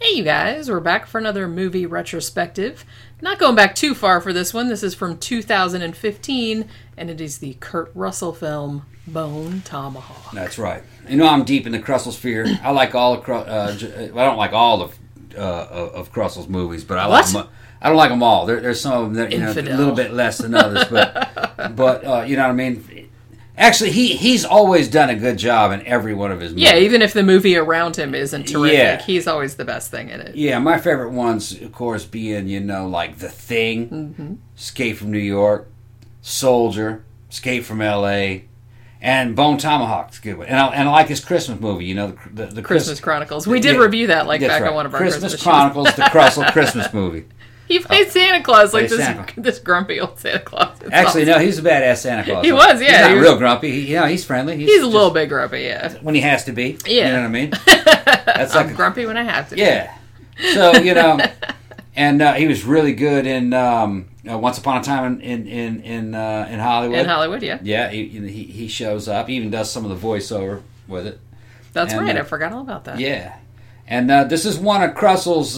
Hey, you guys, we're back for another movie retrospective. Not going back too far for this one. This is from 2015, and it is the Kurt Russell film Bone Tomahawk. That's right. You know, I'm deep in the Russell sphere. I like all of. I don't like all of Russell's movies, but I like them. I don't like them all. There's some of them that a little bit less than others, but you know what I mean. Actually, he's always done a good job in every one of his movies. Yeah, even if the movie around him isn't terrific, he's always the best thing in it. Yeah, my favorite ones, of course, being, like The Thing, Escape from New York, Soldier, Escape from L.A., and Bone Tomahawk's a good one. And I like his Christmas movie, the Christmas Chronicles. We did review that back on one of our Christmas Chronicles, the Russell Christmas movie. He played Santa Claus, this grumpy old Santa Claus. Actually, no, he's a badass Santa Claus. He was, yeah. He's not real grumpy. He's friendly. He's a little bit grumpy, yeah. When he has to be. Yeah. You know what I mean? That's I'm grumpy when I have to be. Yeah. So, and he was really good in Once Upon a Time in Hollywood. In Hollywood, yeah. Yeah, he shows up. He even does some of the voiceover with it. That's right. I forgot all about that. Yeah. And this is one of Russell's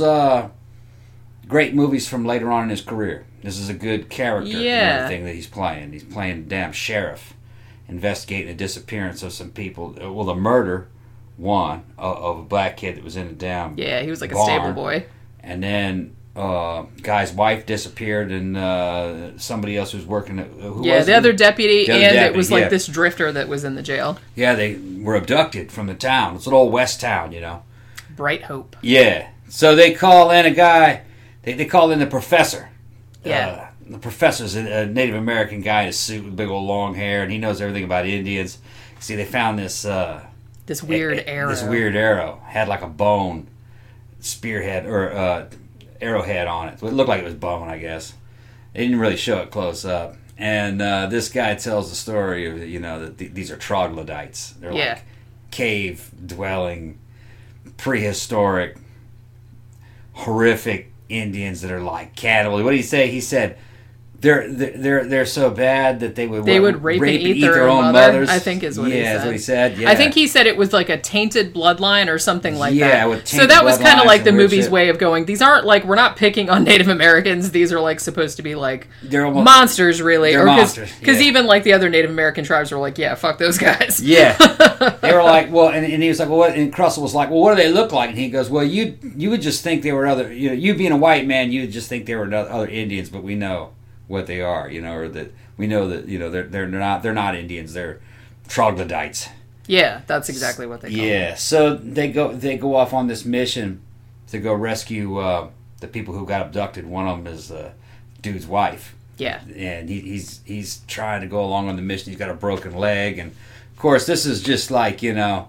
great movies from later on in his career. This is a good character thing that he's playing. He's playing a damn sheriff, investigating the disappearance of some people. Well, the murder, one, of a black kid that was in a damn he was like barn. A stable boy. And then guy's wife disappeared, and somebody else was working. The other deputy, it was like this drifter that was in the jail. Yeah, they were abducted from the town. It's an old west town, Bright Hope. Yeah. So they call in a guy. They call in the professor. Yeah. The professor's a Native American guy in a suit with big old long hair, and he knows everything about Indians. See, they found this weird arrow. This weird arrow had like a bone spearhead or arrowhead on it. So it looked like it was bone, I guess. They didn't really show it close up. And this guy tells the story of that these are troglodytes. They're like cave dwelling, prehistoric, horrific Indians that are like cannibals. What did he say? He said they're so bad that they would rape and eat their own mothers. I think is what he said. Yeah, that's what he said. Yeah. I think he said it was like a tainted bloodline or something like that. Yeah, with tainted so that was kind of like the movie's shit. Way of going. These aren't like we're not picking on Native Americans. These are like supposed to be like they're almost, monsters, really. They're monsters. Because even like the other Native American tribes were like, yeah, fuck those guys. Yeah, they were like, well, and he was like, well, what? And Russell was like, well, what do they look like? And he goes, well, you would just think they were other. You being a white man, you would just think they were other Indians, but we know what they are, or that we know that they're not Indians, they're troglodytes. Yeah, that's exactly what they call them. Yeah, so they go off on this mission to go rescue the people who got abducted. One of them is the dude's wife. Yeah, and he's trying to go along on the mission. He's got a broken leg, and of course this is just like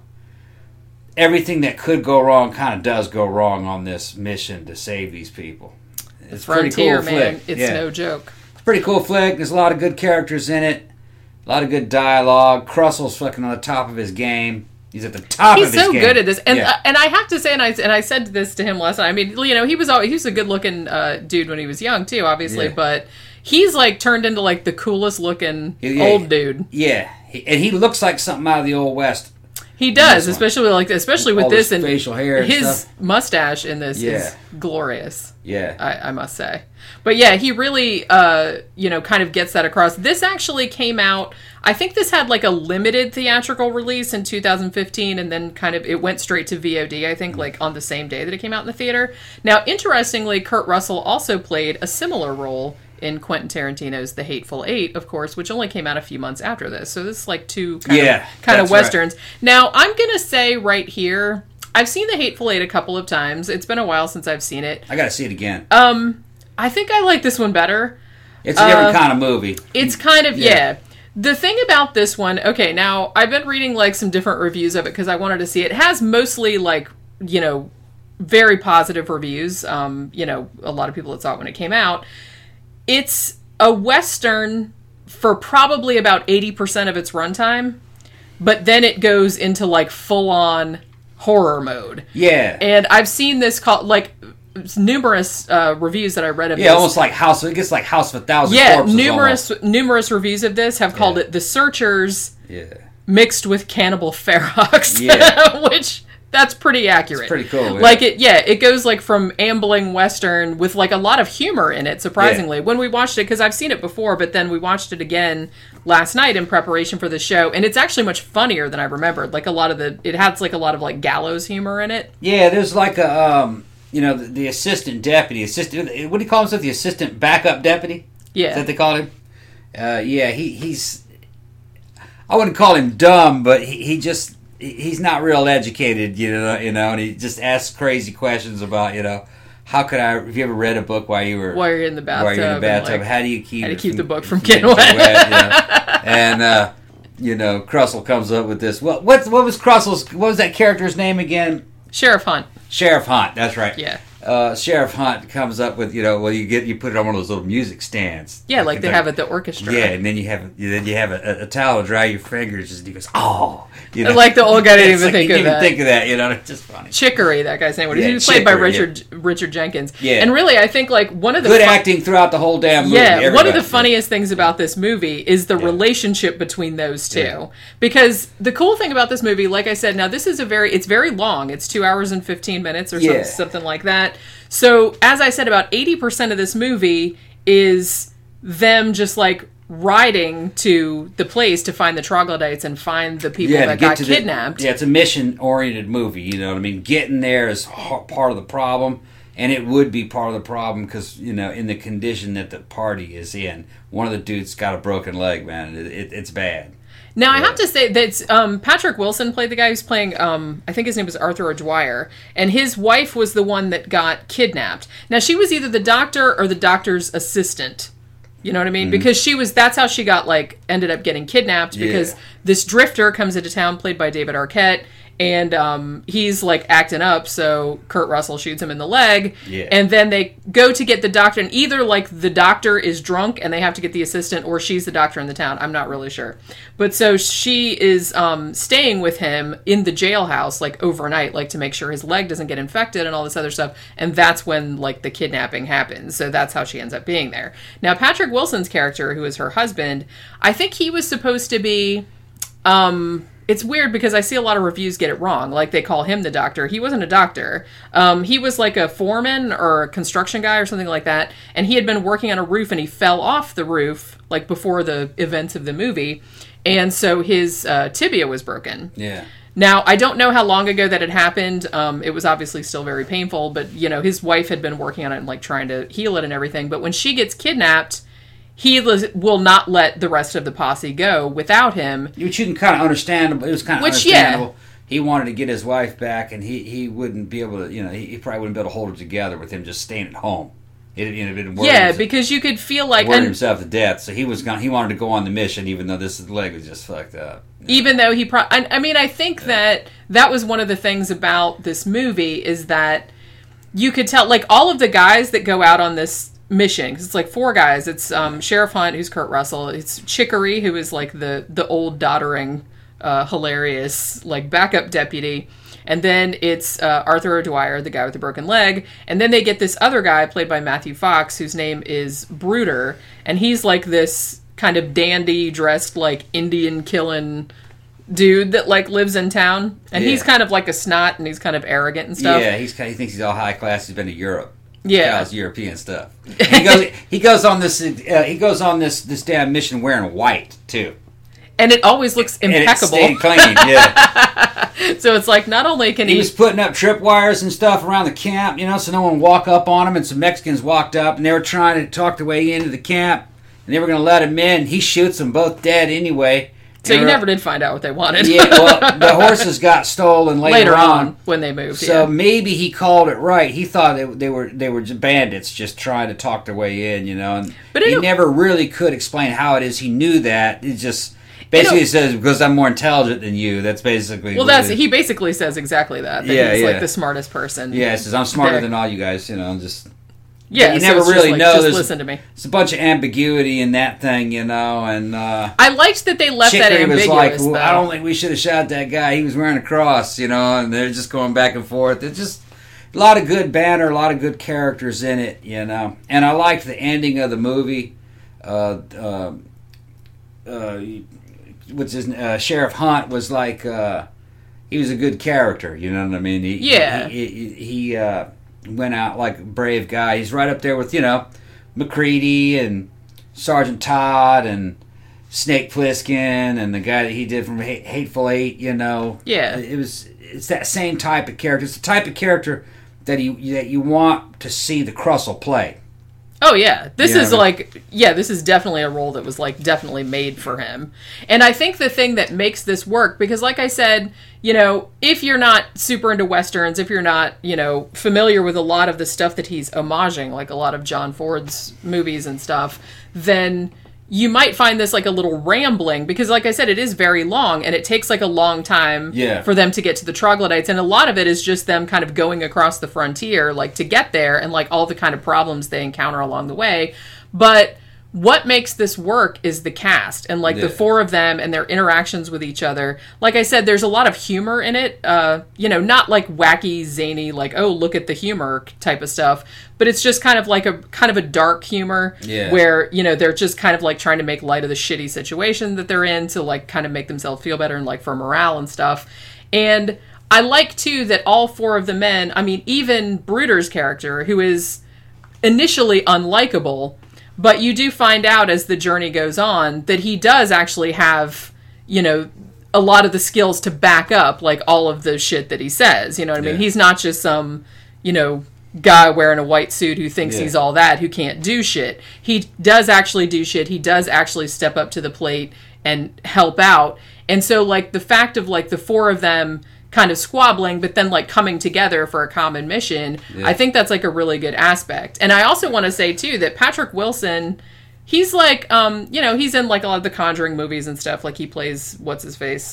everything that could go wrong kind of does go wrong on this mission to save these people. It's Frontier, pretty cool man. flick. It's no joke. Pretty cool flick. There's a lot of good characters in it. A lot of good dialogue. Russell's fucking on the top of his game. He's at the top of his game. He's so good at this. And and I have to say, and I said this to him last night. I mean, he was a good looking dude when he was young too, obviously. But he's like turned into like the coolest looking old dude. Yeah, and he looks like something out of the old west. He does, especially with all this and facial hair. And his stuff. mustache in this is glorious. Yeah, I must say. But yeah, he really, kind of gets that across. This actually came out. I think this had like a limited theatrical release in 2015, and then it went straight to VOD. I think like on the same day that it came out in the theater. Now, interestingly, Kurt Russell also played a similar role in Quentin Tarantino's The Hateful Eight, of course, which only came out a few months after this. So this is like two kind of westerns. Right. Now, I'm going to say right here, I've seen The Hateful Eight a couple of times. It's been a while since I've seen it. I got to see it again. I think I like this one better. It's a different kind of movie. It's kind of, The thing about this one, okay, now, I've been reading like some different reviews of it because I wanted to see it. It has mostly like, very positive reviews. A lot of people that saw it when it came out. It's a Western for probably about 80% of its runtime, but then it goes into like full-on horror mode. Yeah. And I've seen this called, like, numerous reviews that I read of this. Yeah, almost like House, it gets like House of a Thousand Corpses. Numerous reviews of this have called it The Searchers mixed with Cannibal Ferox, which That's pretty accurate. It's pretty cool. Like it goes like from ambling Western with like a lot of humor in it, surprisingly. When we watched it, because I've seen it before, but then we watched it again last night in preparation for the show, and it's actually much funnier than I remembered. Like it has like a lot of like gallows humor in it. Yeah, there's like a, the assistant deputy, what do you call himself? The assistant backup deputy? Yeah. Is that what they call him? He's, I wouldn't call him dumb, but he's not real educated, and he just asks crazy questions about, how could I? Have you ever read a book while you're in the bathtub? Like, how do you keep the book from getting wet? And Crussell comes up with this. What was Crussell's? What was that character's name again? Sheriff Hunt. Sheriff Hunt. That's right. Yeah. Sheriff Hunt comes up with, you put it on one of those little music stands. Yeah, like they have at the orchestra. Yeah, and then you have a towel to dry your fingers, and he goes, oh, like the old guy didn't even think of that. Think of that, it's just funny. Chicory, that guy's name. He was played by Richard Jenkins. Yeah, and really, I think like one of the good acting throughout the whole damn movie. Yeah, one of the funniest things about this movie is the relationship between those two. Yeah. Because the cool thing about this movie, like I said, now this is it's very long. It's 2 hours and 15 minutes or something like that. So, as I said, about 80% of this movie is them just like riding to the place to find the troglodytes and find the people that got kidnapped. It's a mission-oriented movie, you know what I mean? Getting there is part of the problem, and it would be part of the problem because, in the condition that the party is in, one of the dudes got a broken leg, man. It's bad. Now, I have to say that Patrick Wilson played the guy who's playing, I think his name was Arthur O'Dwyer, and his wife was the one that got kidnapped. Now, she was either the doctor or the doctor's assistant. You know what I mean? Mm-hmm. Because that's how she ended up getting kidnapped, because this drifter comes into town, played by David Arquette, and he's like acting up, so Kurt Russell shoots him in the leg, and then they go to get the doctor, and either like the doctor is drunk and they have to get the assistant, or she's the doctor in the town. I'm not really sure, but so she is staying with him in the jailhouse like overnight, like to make sure his leg doesn't get infected and all this other stuff, and that's when like the kidnapping happens. So that's how she ends up being there. Now, Patrick Wilson's character, who is her husband, I think he was supposed to be it's weird because I see a lot of reviews get it wrong. Like, they call him the doctor. He wasn't a doctor. He was like a foreman or a construction guy or something like that. And he had been working on a roof, and he fell off the roof, like, before the events of the movie. And so his tibia was broken. Yeah. Now, I don't know how long ago that had happened. It was obviously still very painful. But, his wife had been working on it and, like, trying to heal it and everything. But when she gets kidnapped, he will not let the rest of the posse go without him. Which you can kind of understand. It was kind of understandable. Yeah. He wanted to get his wife back, and he wouldn't be able to, he probably wouldn't be able to hold it together with him just staying at home. Because you could feel like... worried himself to death, so he wanted to go on the mission, even though this leg was just fucked up. Even though he... I think that was one of the things about this movie, is that you could tell, like, all of the guys that go out on this mission, because it's like 4 guys. It's Sheriff Hunt, who's Kurt Russell. It's Chicory, who is like the old doddering, hilarious like backup deputy, and then it's Arthur O'Dwyer, the guy with the broken leg, and then they get this other guy played by Matthew Fox, whose name is Bruder, and he's like this kind of dandy, dressed like Indian killing dude that like lives in town, and he's kind of like a snot, and he's kind of arrogant and stuff. Yeah, he thinks he's all high class. He's been to Europe. Yeah, it's European stuff. He goes on this damn mission wearing white too, and it always looks impeccable. And it stayed clean. Yeah. So it's like, not only can he was putting up tripwires and stuff around the camp, so no one would walk up on him. And some Mexicans walked up, and they were trying to talk their way into the camp, and they were going to let him in. He shoots them both dead anyway. So you never did find out what they wanted. Yeah, well, the horses got stolen later on when they moved. So maybe he called it right. He thought they were just bandits just trying to talk their way in, And but he never really could explain how it is he knew that. It just basically says, because I'm more intelligent than you. That's basically he basically says exactly that. He's like the smartest person. Yeah, he says, I'm smarter than all you guys. Just. Yeah, you never really know. Just listen to me. It's a bunch of ambiguity in that thing, and I liked that they left Chicory that ambiguous. Was like, I don't think we should have shot that guy. He was wearing a cross, and they're just going back and forth. It's just a lot of good banter, a lot of good characters in it, And I liked the ending of the movie. Which is Sheriff Hunt was like, he was a good character. You know what I mean? Yeah. He went out like a brave guy. He's right up there with McCready and Sergeant Todd and Snake Plissken and the guy that he did from Hateful Eight. Yeah. It's that same type of character. It's the type of character that you want to see the Crussell play. Oh yeah, this Yeah, is this is definitely a role that was definitely made for him. And I think the thing that makes this work, because like I said, if you're not super into Westerns, if you're not, familiar with a lot of the stuff that he's homaging, like a lot of John Ford's movies and stuff, then you might find this a little rambling, because like I said, it is very long and it takes a long time for them to get to the troglodytes. And a lot of it is just them kind of going across the frontier, to get there, and all the kind of problems they encounter along the way. But what makes this work is the cast and the four of them and their interactions with each other. Like I said, there's a lot of humor in it, not wacky, zany, oh, look at the humor type of stuff, but it's just kind of a dark humor where, they're just kind of trying to make light of the shitty situation that they're in to kind of make themselves feel better and for morale and stuff. And I like too that all four of the men, I mean, even Bruder's character, who is initially unlikable, but you do find out as the journey goes on that he does actually have, a lot of the skills to back up, all of the shit that he says. You know what I mean? He's not just some, guy wearing a white suit who thinks he's all that, who can't do shit. He does actually do shit. He does actually step up to the plate and help out. And so, the fact of, the four of them kind of squabbling, but then coming together for a common mission. I think that's a really good aspect. And I also want to say too that Patrick Wilson, he's he's in a lot of the Conjuring movies and stuff. He plays what's his face,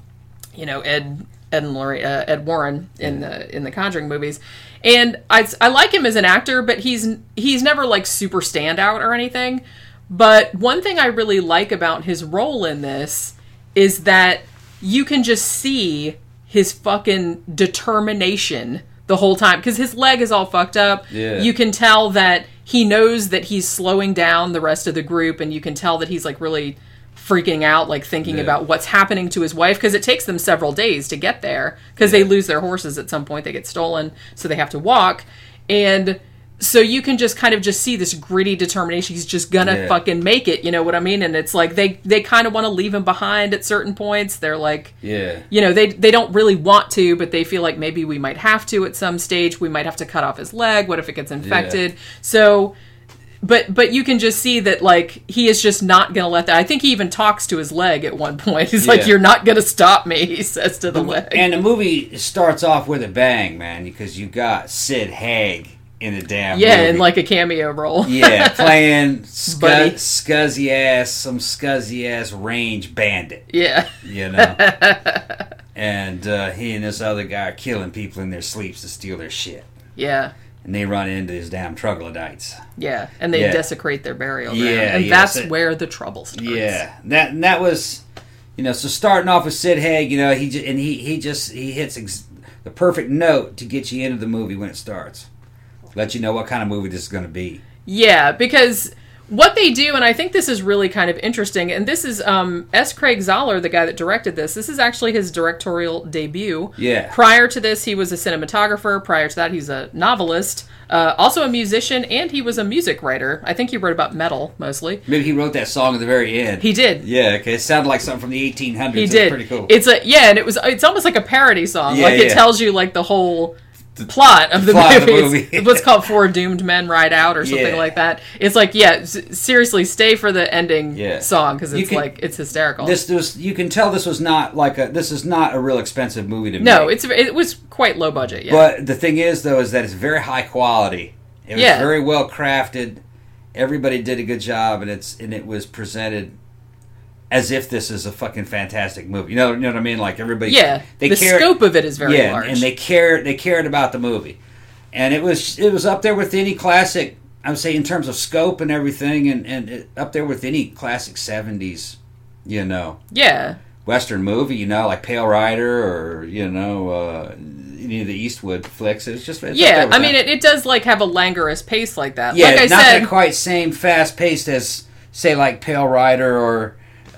Ed Warren in the Conjuring movies. And I like him as an actor, but he's never super standout or anything. But one thing I really like about his role in this is that you can just see his fucking determination the whole time, because his leg is all fucked up. You can tell that he knows that he's slowing down the rest of the group, and you can tell that he's really freaking out, thinking about what's happening to his wife, because it takes them several days to get there, because they lose their horses at some point. They get stolen, so they have to walk. And so you can just kind of just see this gritty determination. He's just gonna fucking make it, you know what I mean? And it's they kind of want to leave him behind at certain points. They're they don't really want to, but they feel like maybe we might have to at some stage. We might have to cut off his leg. What if it gets infected? So, but you can just see that he is just not gonna let that. I think he even talks to his leg at one point. He's you're not gonna stop me, he says to the leg. And the movie starts off with a bang, man, because you got Sid Haig in a damn movie. In a cameo role. Playing scuzzy ass range bandit. And he and this other guy are killing people in their sleeps to steal their shit. And they run into these damn troglodytes. And they desecrate their burial ground. And that's where the trouble starts. That was, so starting off with Sid Haig, he hits the perfect note to get you into the movie when it starts. Let you know what kind of movie this is going to be. Because what they do, and I think this is really kind of interesting, and this is S. Craig Zahler, the guy that directed this. This is actually his directorial debut. Prior to this, he was a cinematographer. Prior to that, he's a novelist, also a musician, and he was a music writer. I think he wrote about metal, mostly. Maybe he wrote that song at the very end. He did. It sounded like something from the 1800s. He did. Pretty cool. And it's almost like a parody song. It tells you the whole plot of the movie. It's what's called Four Doomed Men Ride Out or something like that. It's seriously, stay for the ending song, because it's hysterical. You can tell this was not this is not a real expensive movie to make. No, it was quite low budget. But the thing is, though, is that it's very high quality. It was very well crafted. Everybody did a good job, and it was presented as if this is a fucking fantastic movie. You know what I mean? Everybody... the scope of it is very large. And they cared about the movie. And it was up there with any classic, I would say, in terms of scope and everything, and up there with any classic 70s, Western movie, like Pale Rider or, any of the Eastwood flicks. It's just... it does, have a languorous pace like that. Yeah, not the quite same fast pace as, say, Pale Rider or...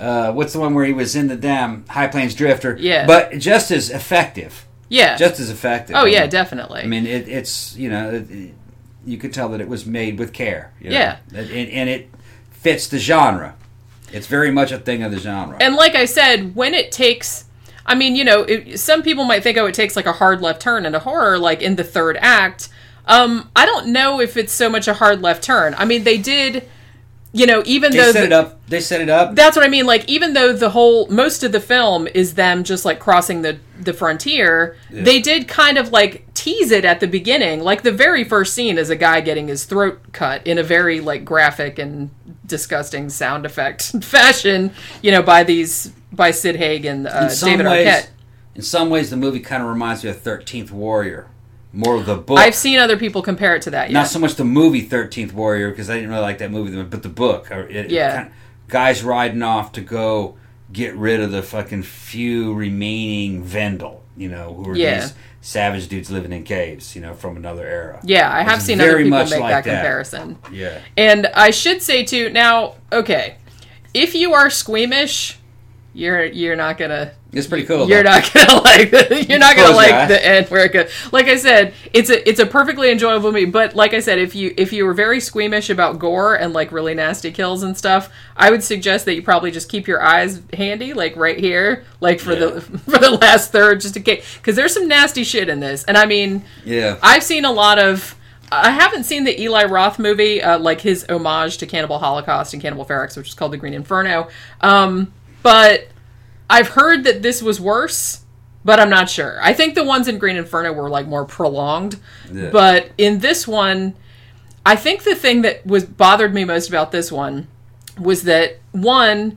what's the one where he was in the damn High Plains Drifter? Yeah. But just as effective. Yeah. Just as effective. Oh, yeah, definitely. I mean, it's, you know, you could tell that it was made with care. You know? Yeah. And it fits the genre. It's very much a thing of the genre. And like I said, when it takes... I mean, you know, some people might think, oh, it takes like a hard left turn into horror, like in the third act. I don't know if it's so much a hard left turn. I mean, they did... You know, even though... They set it up. That's what I mean. Like, even though most of the film is them just, like, crossing the frontier, they did kind of, like, tease it at the beginning. Like, the very first scene is a guy getting his throat cut in a very, like, graphic and disgusting sound effect fashion, you know, by Sid Haig and David Arquette. In some ways, the movie kind of reminds me of 13th Warrior. More of the book. I've seen other people compare it to that, yeah. Not so much the movie 13th Warrior, because I didn't really like that movie, but the book. Guys riding off to go get rid of the fucking few remaining Vendel, you know, who are these savage dudes living in caves, you know, from another era. Yeah, I have seen other people make that comparison. Yeah. And I should say, too, now, okay, if you are squeamish, you're not gonna... It's pretty cool. You're not gonna like the end where it goes. Like I said, it's a perfectly enjoyable movie. But like I said, if you were very squeamish about gore and like really nasty kills and stuff, I would suggest that you probably just keep your eyes handy, like right here, like for the last third, just in case, because there's some nasty shit in this. And I mean, I've seen a lot of. I haven't seen the Eli Roth movie, like his homage to Cannibal Holocaust and Cannibal Ferox, which is called The Green Inferno. But I've heard that this was worse, but I'm not sure. I think the ones in Green Inferno were like more prolonged. Yeah. But in this one, I think the thing that bothered me most about this one was that, one,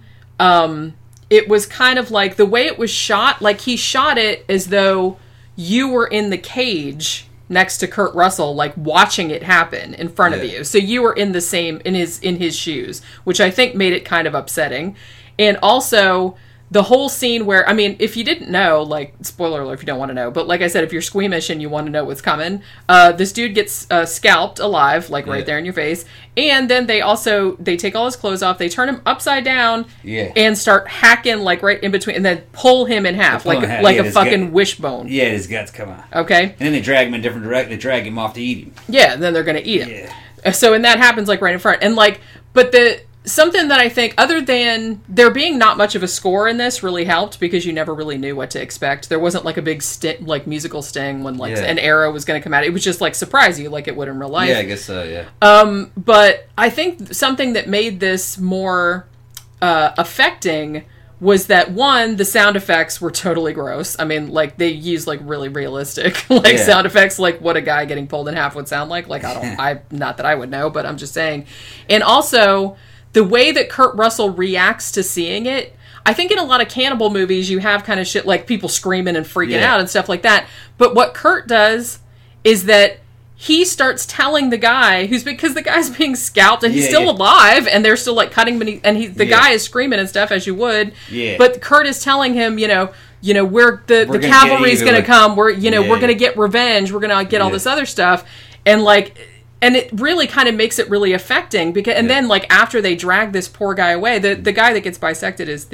it was kind of like the way it was shot, like he shot it as though you were in the cage next to Kurt Russell, like watching it happen in front of you. So you were in his shoes, which I think made it kind of upsetting. And also the whole scene where, I mean, if you didn't know, like, spoiler alert if you don't want to know, but like I said, if you're squeamish and you want to know what's coming, this dude gets scalped alive, like right there in your face, and then they take all his clothes off, they turn him upside down, and start hacking, like, right in between, and then pull him in half, like a fucking wishbone. Yeah, his guts come out. Okay? And then they drag him in different directions, they drag him off to eat him. Yeah, and then they're gonna eat him. Yeah. So, and that happens, like, right in front, and, like, but something that I think, other than there being not much of a score in this, really helped because you never really knew what to expect. There wasn't like a big like musical sting when like an arrow was going to come out. It was just like surprise you like it would in real life. Yeah, I guess so. Yeah. But I think something that made this more affecting was that, one, the sound effects were totally gross. I mean, like, they used, like, really realistic, sound effects, like what a guy getting pulled in half would sound like. Like, not that I would know, but I'm just saying. And also, the way that Kurt Russell reacts to seeing it, I think in a lot of cannibal movies, you have kind of shit like people screaming and freaking out and stuff like that. But what Kurt does is that he starts telling the guy because the guy's being scalped and he's still alive and they're still like cutting beneath, and the guy is screaming and stuff as you would. Yeah. But Kurt is telling him, we're the cavalry's going to come. We're going to get revenge. We're going to get all this other stuff. And and it really kind of makes it really affecting because, and then like after they drag this poor guy away, the guy that gets bisected is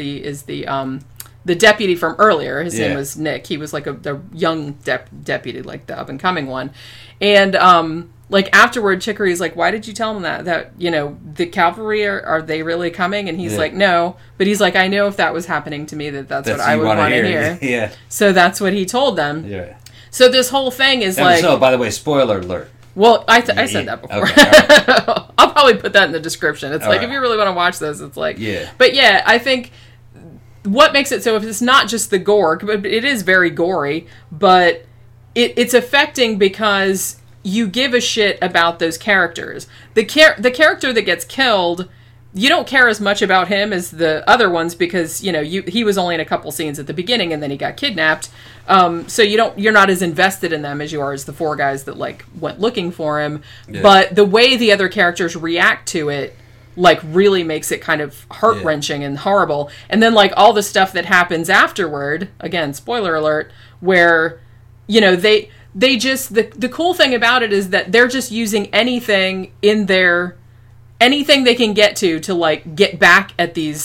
the deputy from earlier. His name was Nick. He was like a young deputy, like the up and coming one. And like afterward, Chicory's like, "Why did you tell him that the cavalry are they really coming?" And he's like, "No," but he's like, "I know if that was happening to me, that's what I would want to hear." Yeah. So that's what he told them. Yeah. So this whole thing is like. So by the way, spoiler alert. Well, I said that before. Okay, right. I'll probably put that in the description. It's if you really want to watch this, it's like... Yeah. But yeah, I think what makes it so, if it's not just the gore, but it is very gory, but it's affecting because you give a shit about those characters. The character that gets killed, you don't care as much about him as the other ones because, he was only in a couple scenes at the beginning and then he got kidnapped. So you're not as invested in them as you are as the four guys that like went looking for him. Yeah. But the way the other characters react to it, like really makes it kind of heart-wrenching and horrible. And then like all the stuff that happens afterward, again, spoiler alert, where, they just, the cool thing about it is that they're just using anything they can get to like get back at these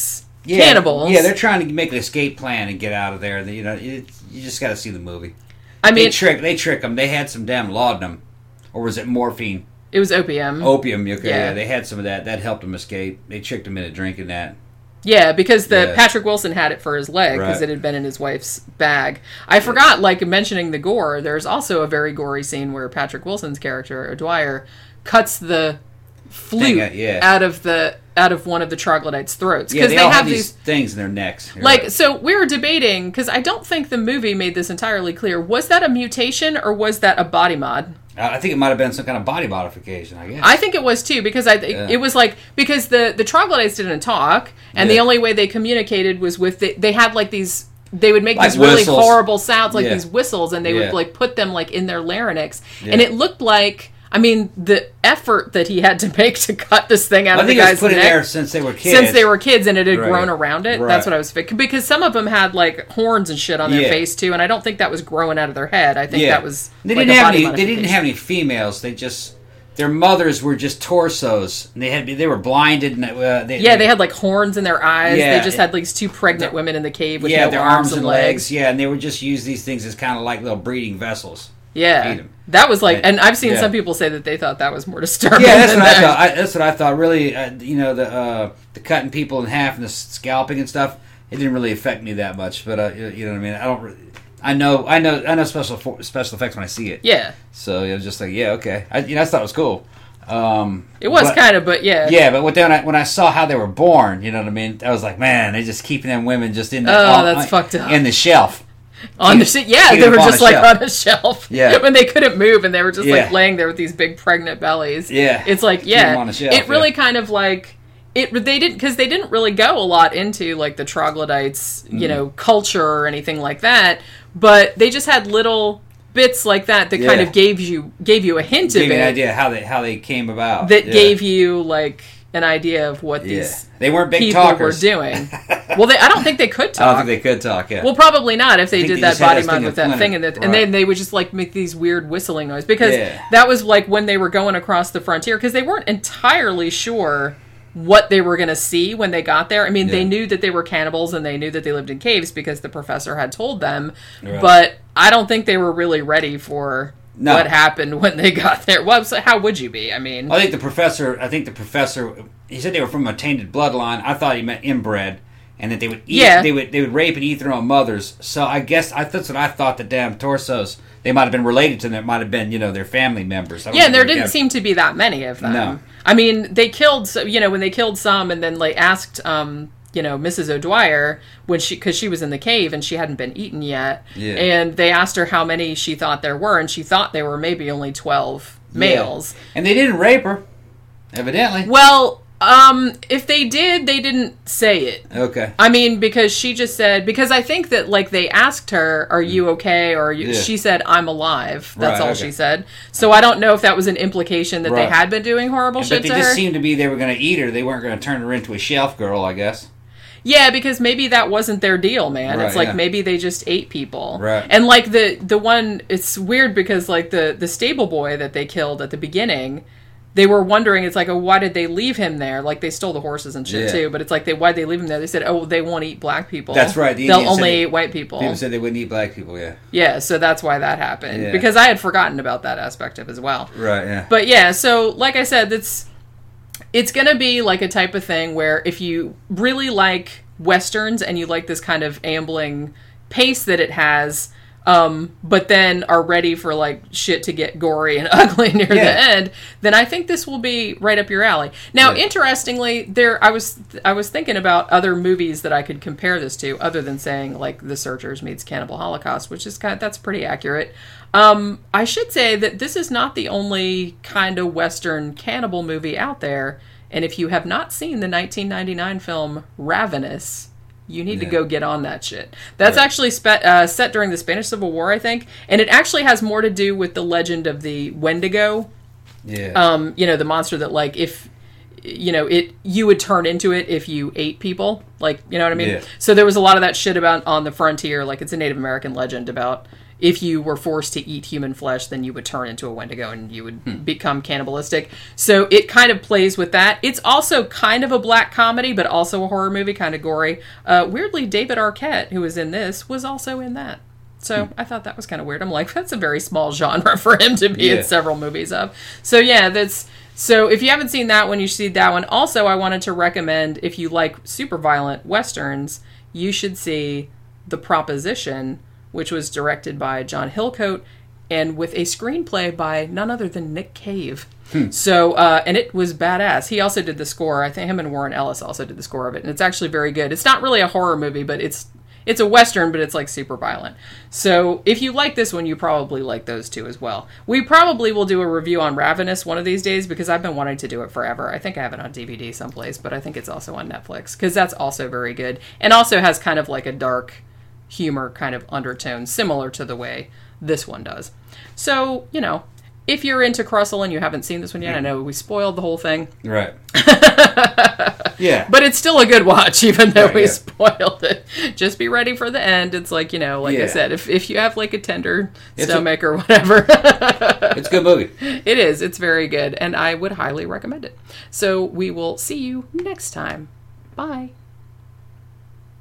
cannibals. Yeah, they're trying to make an escape plan and get out of there. You know, you just got to see the movie. I mean, they trick them. They had some damn laudanum, or was it morphine? It was opium. Opium. Okay, yeah. They had some of that. That helped them escape. They tricked him into drinking that. Yeah, because Patrick Wilson had it for his leg because it had been in his wife's bag. I forgot, like mentioning the gore. There's also a very gory scene where Patrick Wilson's character O'Dwyer cuts the flute out of one of the troglodytes' throats. Yeah, they all have these things in their necks. So we were debating, because I don't think the movie made this entirely clear. Was that a mutation or was that a body mod? I think it might have been some kind of body modification, I guess. I think it was too, because it was like, because the troglodytes didn't talk, and the only way they communicated was with, they had like these, they would make like these really horrible sounds, like these whistles, and they would like put them like in their larynx, and it looked like, I mean, the effort that he had to make to cut this thing out of the guy's neck. I think it was put in there since they were kids. Since they were kids, and it had grown around it. Right. That's what I was thinking. Because some of them had, like, horns and shit on their face, too, and I don't think that was growing out of their head. I think that was they didn't have any females. They just... Their mothers were just torsos. And they were blinded. And, they had, like, horns in their eyes. Yeah, they just had, like, these two pregnant women in the cave with no their arms and legs. Yeah, and they would just use these things as kind of like little breeding vessels. Yeah, that was like, and I've seen some people say that they thought that was more disturbing. Yeah, that's what I thought. That's what I thought. Really, the cutting people in half and the scalping and stuff, it didn't really affect me that much. But you know what I mean. I don't. Really, I know special effects when I see it. Yeah. So it was just like, yeah, okay. I just thought it was cool. It was kind of, but yeah. Yeah, but when I saw how they were born, you know what I mean. I was like, man, they just keeping them women just in the that's fucked up in the shelf. On the shit, they were just like on a shelf. Yeah, when they couldn't move and they were just like laying there with these big pregnant bellies. Yeah, it's like on a shelf, it really kind of like it. They didn't really go a lot into like the troglodytes, culture or anything like that. But they just had little bits like that kind of gave you a hint of it. Gave you an idea how they came about. That gave you like an idea of what these they weren't big people talkers. were doing. Well, I don't think they could talk. I don't think they could talk. Yeah. Well, probably not if they did that body mod with that thing, and then they would just like make these weird whistling noises because that was like when they were going across the frontier because they weren't entirely sure what they were going to see when they got there. I mean, they knew that they were cannibals and they knew that they lived in caves because the professor had told them, but I don't think they were really ready for what happened when they got there. Well, so how would you be? I mean, I think the professor, he said they were from a tainted bloodline. I thought he meant inbred, and that they would eat, they would rape and eat their own mothers. So I guess that's what I thought. The damn torsos, they might have been related to them. It might have been, their family members. Yeah, and there didn't seem to be that many of them. No. I mean, they killed, when they killed some, and then like asked, Mrs. O'Dwyer because she was in the cave and she hadn't been eaten yet, and they asked her how many she thought there were, and she thought there were maybe only 12 males. And they didn't rape her, evidently. Well, if they did, they didn't say it. Okay. I mean, because she just said, because I think that like they asked her, "Are you okay?" or she said, "I'm alive." That's all she said. So I don't know if that was an implication that they had been doing horrible shit to her. But they just seemed to be they were going to eat her. They weren't going to turn her into a shelf girl, I guess. Yeah, because maybe that wasn't their deal, man. It's like maybe they just ate people. Right. And like the one, it's weird because like the stable boy that they killed at the beginning, they were wondering, it's like, oh, why did they leave him there? Like they stole the horses and shit too, but it's like, why'd they leave him there? They said, oh, they won't eat black people. That's right. They'll only eat white people. People said they wouldn't eat black people, Yeah, so that's why that happened. Yeah. Because I had forgotten about that aspect of it as well. Right, yeah. But yeah, so like I said, it's going to be like a type of thing where if you really like Westerns and you like this kind of ambling pace that it has, but then are ready for like shit to get gory and ugly near the end, then I think this will be right up your alley. Now, interestingly, I was thinking about other movies that I could compare this to, other than saying like The Searchers meets Cannibal Holocaust, which is that's pretty accurate. I should say that this is not the only kind of Western cannibal movie out there. And if you have not seen the 1999 film Ravenous, you need to go get on that shit. That's actually set during the Spanish Civil War, I think. And it actually has more to do with the legend of the Wendigo. Yeah. The monster that, like, if, you would turn into it if you ate people. Like, you know what I mean? Yeah. So there was a lot of that shit about on the frontier. Like, it's a Native American legend about, if you were forced to eat human flesh, then you would turn into a Wendigo and you would become cannibalistic. So it kind of plays with that. It's also kind of a black comedy, but also a horror movie, kind of gory. Weirdly, David Arquette, who was in this, was also in that. So I thought that was kind of weird. I'm like, that's a very small genre for him to be in several movies of. So yeah, so if you haven't seen that one, you should see that one. Also, I wanted to recommend, if you like super violent Westerns, you should see The Proposition, which was directed by John Hillcoat and with a screenplay by none other than Nick Cave. So, and it was badass. He also did the score. I think him and Warren Ellis also did the score of it, and it's actually very good. It's not really a horror movie, but it's a Western, but it's like super violent. So if you like this one, you probably like those two as well. We probably will do a review on Ravenous one of these days because I've been wanting to do it forever. I think I have it on DVD someplace, but I think it's also on Netflix because that's also very good. And also has kind of like a dark humor kind of undertone, similar to the way this one does. So, if you're into Krustle and you haven't seen this one yet, I know we spoiled the whole thing. Right. Yeah. But it's still a good watch, even though we spoiled it. Just be ready for the end. It's like, I said, if you have like a tender stomach or whatever. It's a good movie. It is. It's very good. And I would highly recommend it. So we will see you next time. Bye.